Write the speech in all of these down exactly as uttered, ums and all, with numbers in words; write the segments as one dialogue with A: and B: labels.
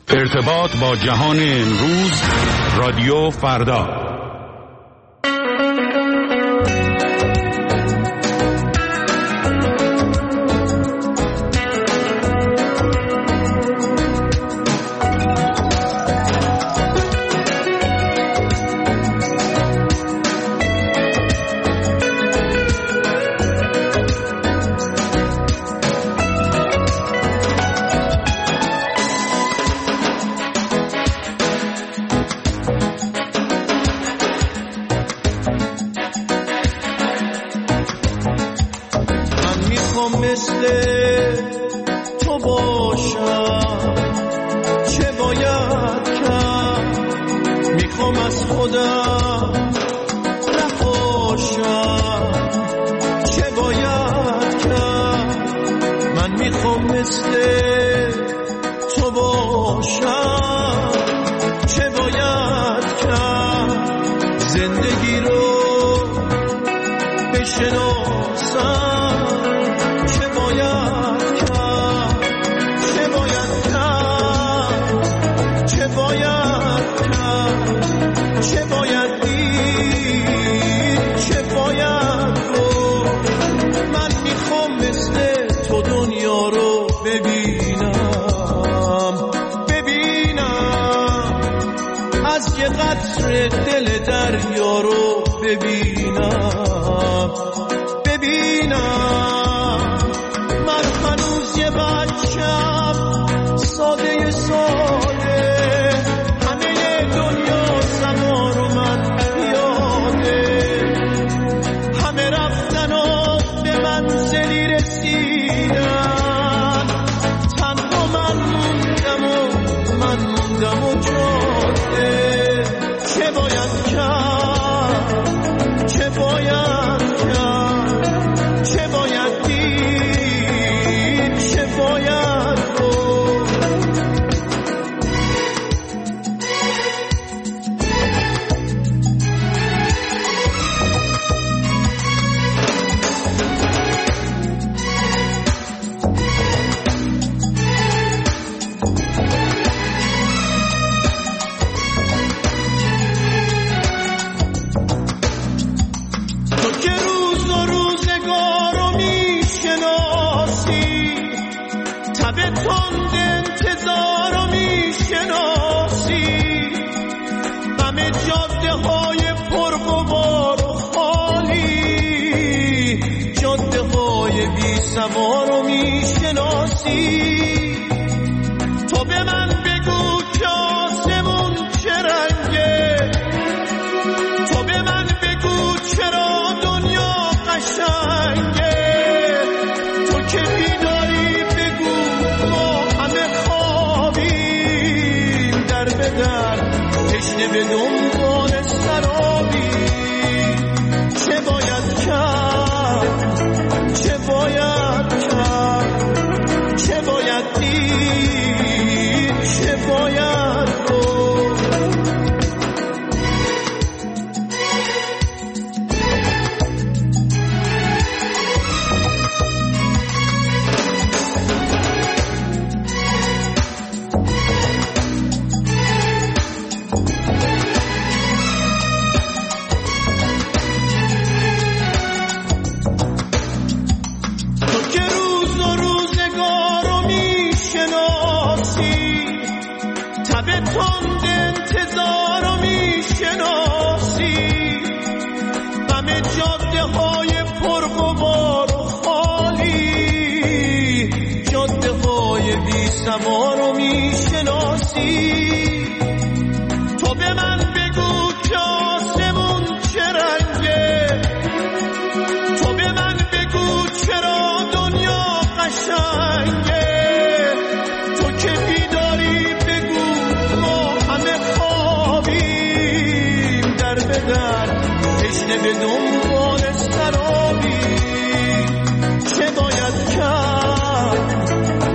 A: ارتباط با جهان امروز، رادیو فردا.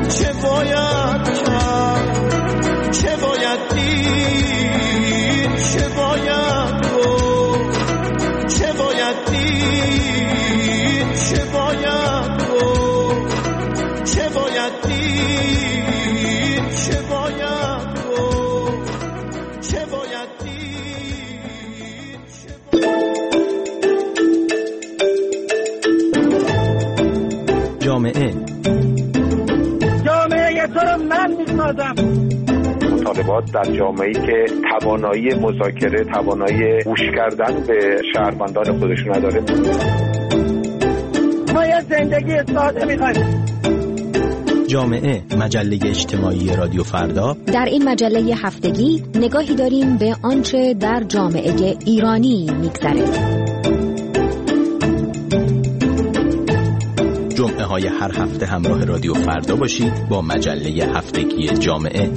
B: چه باید دید رو من میسازم.
C: مطالبات در جامعه‌ای که توانایی مذاکره، توانایی گوش کردن به شهروندان خودش نداره.
B: ما یه زندگی ساده می‌خوایم.
D: جامعه، مجله اجتماعی رادیو فردا.
E: در این مجله هفتگی نگاهی داریم به آنچه در جامعه ایرانی می‌گذره.
D: جمعه های هر هفته همراه رادیو فردا باشید با مجله هفتگی جامعه.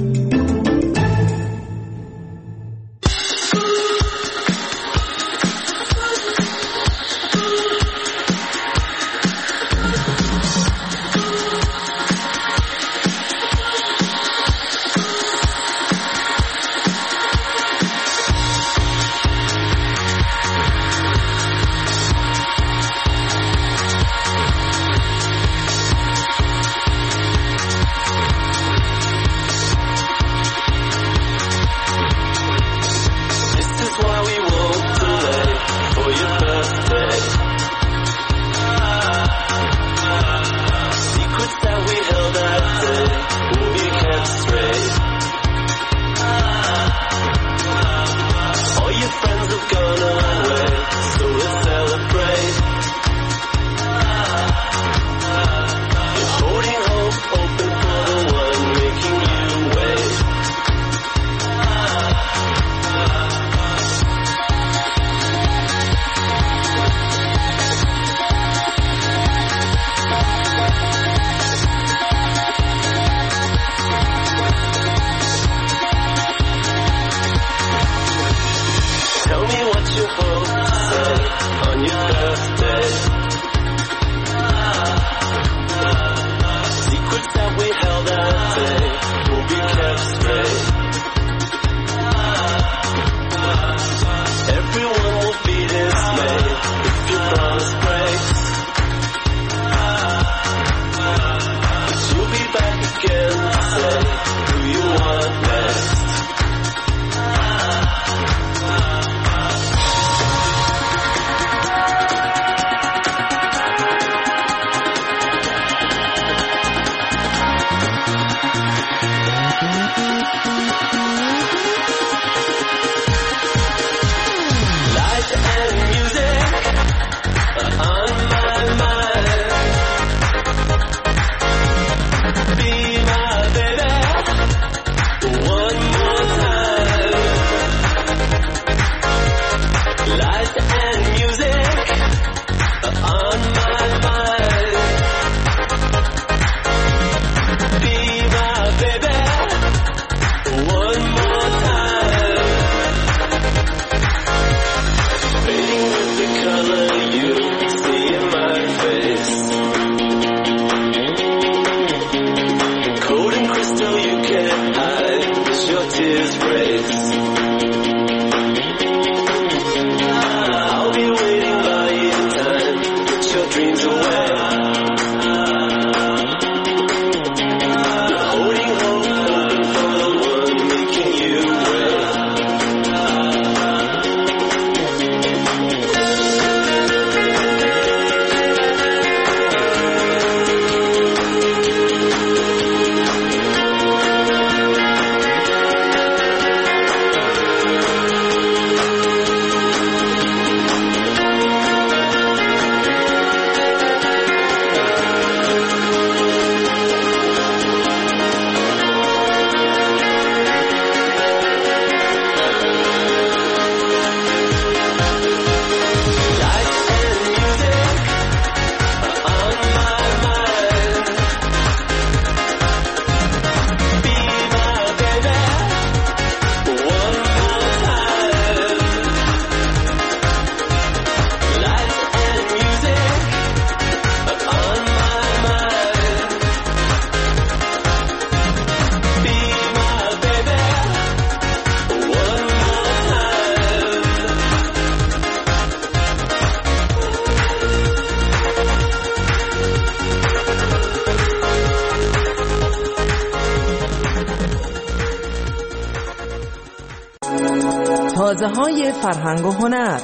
F: تازه‌های فرهنگ و هنر.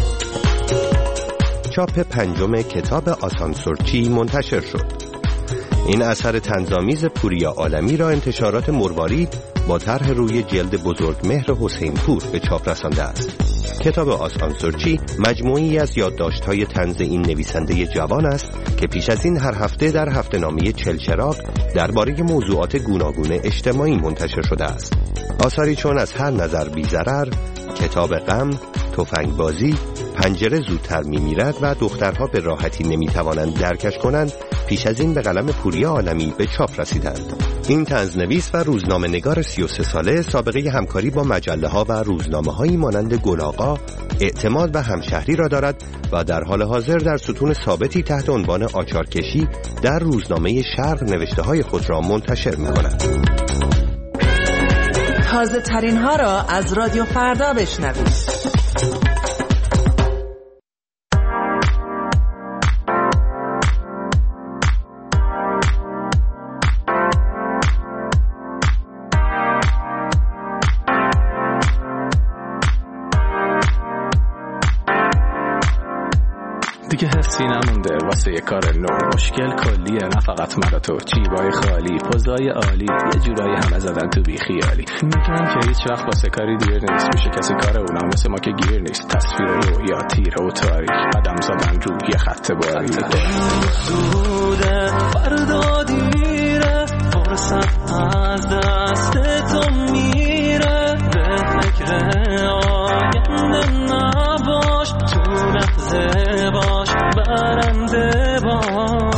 G: چاپ پنجم کتاب آسانسورچی منتشر شد. این اثر طنزآمیز پوریا عالمی را انتشارات مروارید با طرح روی جلد بزرگمهر حسین پور به چاپ رسانده است. کتاب آسانسورچی مجموعی از یادداشت‌های طنز این نویسنده جوان است که پیش از این هر هفته در هفته‌نامه چلچراغ درباره موضوعات گوناگون اجتماعی منتشر شده است. آثاری چون از هر نظر بی‌ضرر، کتاب غم، تفنگبازی، پنجره زودتر می‌میرد و دخترها به راحتی نمی‌توانند درکش کنند پیش از این به قلم پوریا عالمی به چاپ رسیدند. این طنزنویس و روزنامه‌نگار سی و سه ساله سابقه همکاری با مجله‌ها و روزنامه‌هایی مانند گل‌آقا، اعتماد و همشهری را دارد و در حال حاضر در ستون ثابتی تحت عنوان آچارکشی در روزنامه شرق نوشته‌های خود را منتشر می‌کند.
F: تازه ترین ها را از رادیو فردا بشنوید.
H: دیگه حسی نمونده واسه یه کار نو، مشکل کلیه نه فقط من و تو، جیبای خالی، پوزای عالی، یه جورایی همه زدن تو بی خیالی. میگن که هیچ وقت واسه کاری دیر نیست، میشه کسی کار اونم مثل ما که گیر نیست. تصویر رویا تیره و تاریک، قدم زدن رو یه خط باری. زوده فردا دیره، فرصت از دست تو میره، به فکر آینده نباش، تو لحظه باش برنده باش.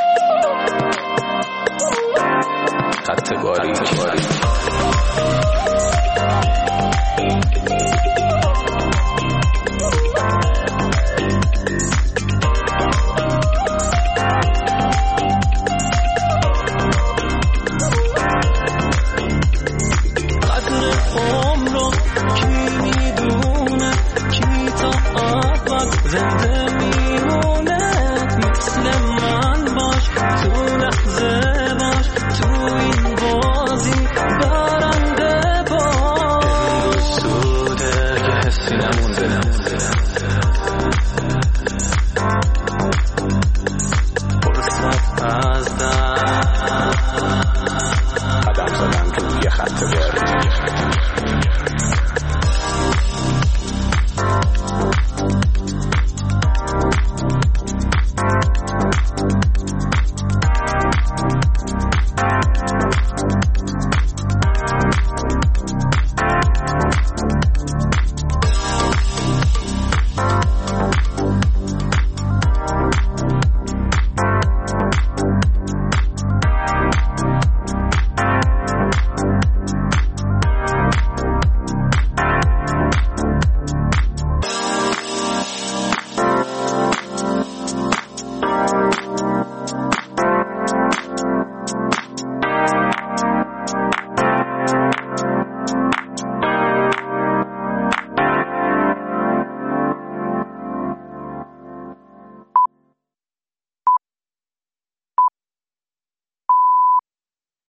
H: خط باری